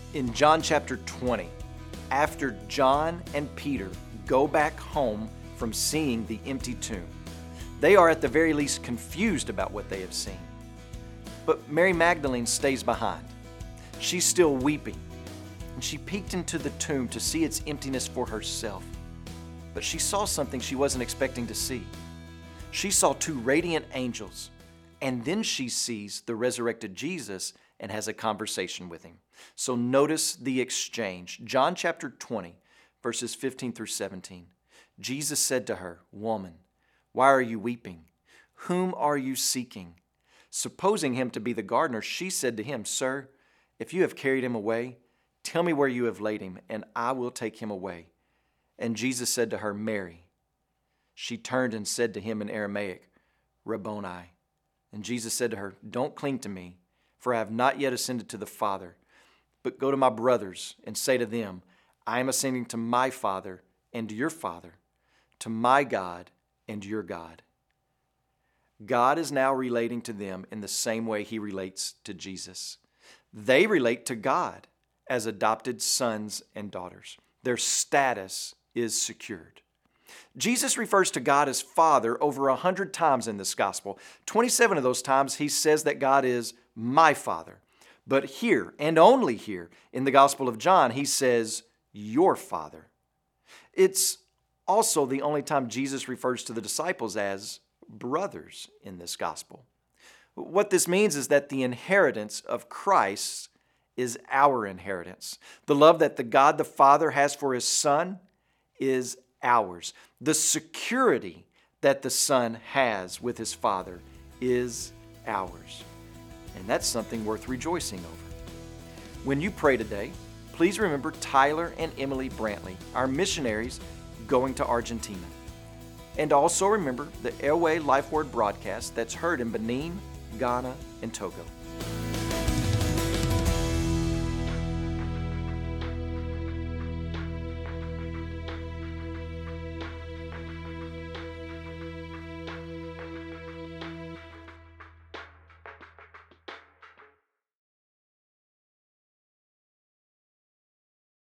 In John chapter 20, after John and Peter go back home from seeing the empty tomb, they are at the very least confused about what they have seen. But Mary Magdalene stays behind. She's still weeping, and she peeked into the tomb to see its emptiness for herself. But she saw something she wasn't expecting to see. She saw two radiant angels, and then she sees the resurrected Jesus and has a conversation with him. So notice the exchange. John chapter 20, verses 15 through 17. Jesus said to her, "Woman, why are you weeping? Whom are you seeking?" Supposing him to be the gardener, she said to him, "Sir, if you have carried him away, tell me where you have laid him, and I will take him away." And Jesus said to her, "Mary." She turned and said to him in Aramaic, "Rabboni." And Jesus said to her, "Don't cling to me, for I have not yet ascended to the Father. But go to my brothers and say to them, I am ascending to my Father and your Father, to my God and your God." God is now relating to them in the same way he relates to Jesus. They relate to God as adopted sons and daughters. Their status is secured. Jesus refers to God as Father over 100 times in this gospel. 27 of those times he says that God is my Father. But here, and only here, in the Gospel of John, he says, your Father. It's also the only time Jesus refers to the disciples as brothers in this gospel. What this means is that the inheritance of Christ is our inheritance. The love that the God the Father has for his Son is ours. The security that the Son has with his Father is ours. And that's something worth rejoicing over. When you pray today, please remember Tyler and Emily Brantley, our missionaries going to Argentina. And also remember the Airway Life Word broadcast that's heard in Benin, Ghana, and Togo.